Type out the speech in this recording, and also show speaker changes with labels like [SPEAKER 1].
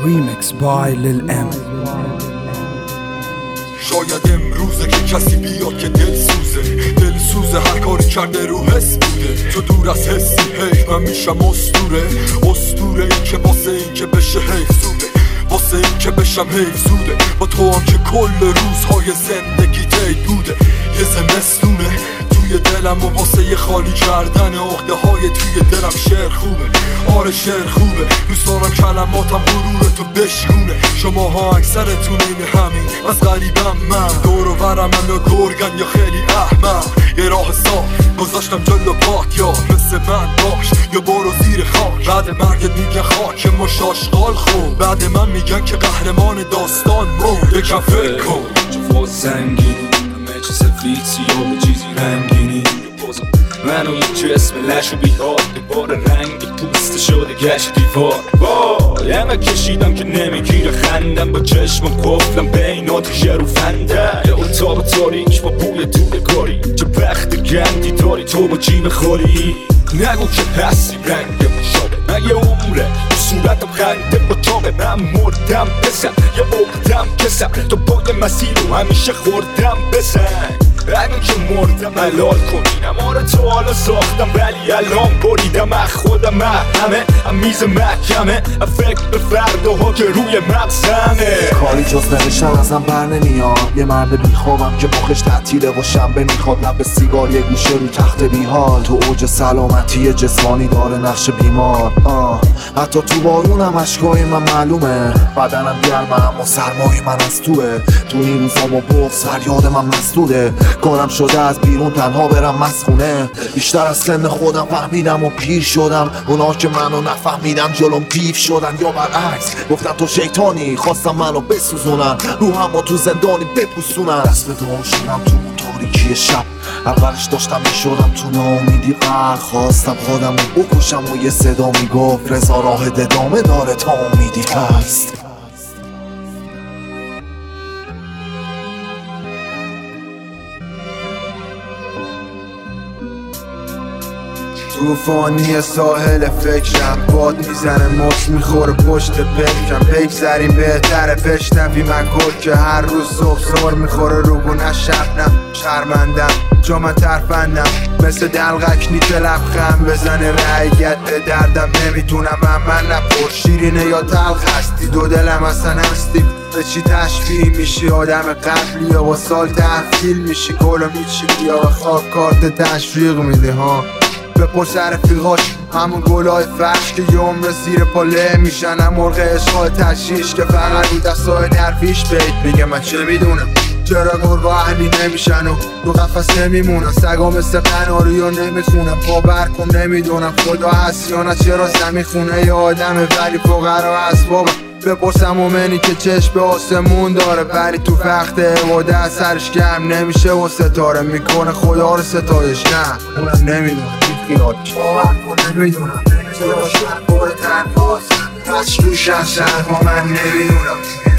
[SPEAKER 1] Remix by Lil M.
[SPEAKER 2] شاید امروزه که کسی بیاد که دل سوزه هر کاری کرده رو حس بوده. تو دور از حسی هی من میشم اسطوره این که واسه این که بشه حیف زوده، واسه این که بشم حیف زوده. با تو هم که کل روزهای زندگی طی بوده. یه زمستونه توی دلم و واسه یه خالی کردن عقده های توی دلم. شعر خوبه، آره شعر خوبه. دوست دارم کلماتم غرور تو بشکونه. شماها اکثرتون این همین، از غریبم من. دور و برم یا گرگن یا خیلی احمق. یه راه صاف گذاشتم جلو پات، یا مثل من باش یا برو زیر خاک. بعد مرگت میگن خاک مشاشقال خون، بعد من میگن که قهرمان داستان مرد. یکم فکر کن
[SPEAKER 3] چه سنگینی همه چه سفید سیاه چیزی رنگینی. منو یه جسم لش و بیهاد دوباره رنگ پوست شده گشت دیوار. وای همه کشیدم که نمیگیره خندم، با چشمم قفلم بینات شروفنده. یه اتاق تاریک با بوی دودکاری، چه وقت گندی داری تو با جیب خوری. نگو که هستی رنگ مشابه من، یه عمره تو صورتم خنده با تابه. من مردم بزن یه عقدم کسم، تو باد مسیر رو همیشه خوردم بزن. اگه که مردم حلال کنینم، آره تو حالا ساختم ولی الان بریدم. از خودم همه میز محکمه، فکر به فرداها که روی مغزمه.
[SPEAKER 4] کاری جز نوشتن ازم بر نمیاد. یه مرد بیخوابم که مخش تعطیله و شنبه میخواد. لب سیگار یه گوشه رو تخت بیحال، تو اوج سلامتی جسمانی داره نقش بیمار. حتی تو بارونم اشکای من معلومه. بدنم گرمه اما سرمای من از توه. تو این روزا با بغض فریاد من مسدوده. کارم شده از بیرون تنها برم مسخونه. بیشتر از سن خودم فهمیدم و پیر شدم. اونا که منو نفهمیدم جلوم پیف شدن، یا برعکس گفتن تو شیطانی خواستم منو بسوزونن. روحم با تو زندانی بپوسونن. دست به دعا شدم تو تاریکی شب، اولش داشتم میشدم تو ناامیدی غرق. خواستم خودم رو بکشم و یه صدا میگفت رضا راه ادامه داره تا امیدی هست.
[SPEAKER 5] طوفانی ساحل فکرم، باد میزنه مص میخوره پشت پلکم. بگذریم بهتره بشنوی من گل که هر روز صبح زور میخوره روگونه شبنم. شرمندم چون من ترفندم مثل دلغکنی که لبخند بزنه رعیت به دردم. نمیتونم من نپر شیرینه یا تلخ هستی، دو دلم اصلا هستی. به چی تشبیه میشی آدم قبلی یا با سال تحویل میشی. گلو میچی یا به خواب کارت تشویق میده ها. بپرس رفیقاش همون گلای فرش که یه عمر زیر پاله میشن. هم مرغ عشقای تشیش که فقط رو دستای درویش بیت میگه من چه میدونم. چرا گرگا اهلی نمیشن و رو قفص نمیمونن. سگا مثل قناری ها نمیخونن. باور کن نمیدونم خدا هست یا نه. چرا زمین خونه یه آدمه ولی فقرا اسبابم. بپرسم مومنی که چشم به آسمون داره ولی تو وقت عباده سرش گرم نمیشه و ستاره میکنه خدا رو ستایش. نه اونم نمیدونم بیخیالش باور کن نمیدونم. چرا شب بار تنهاست پس روش از شهر با من نمیدونم.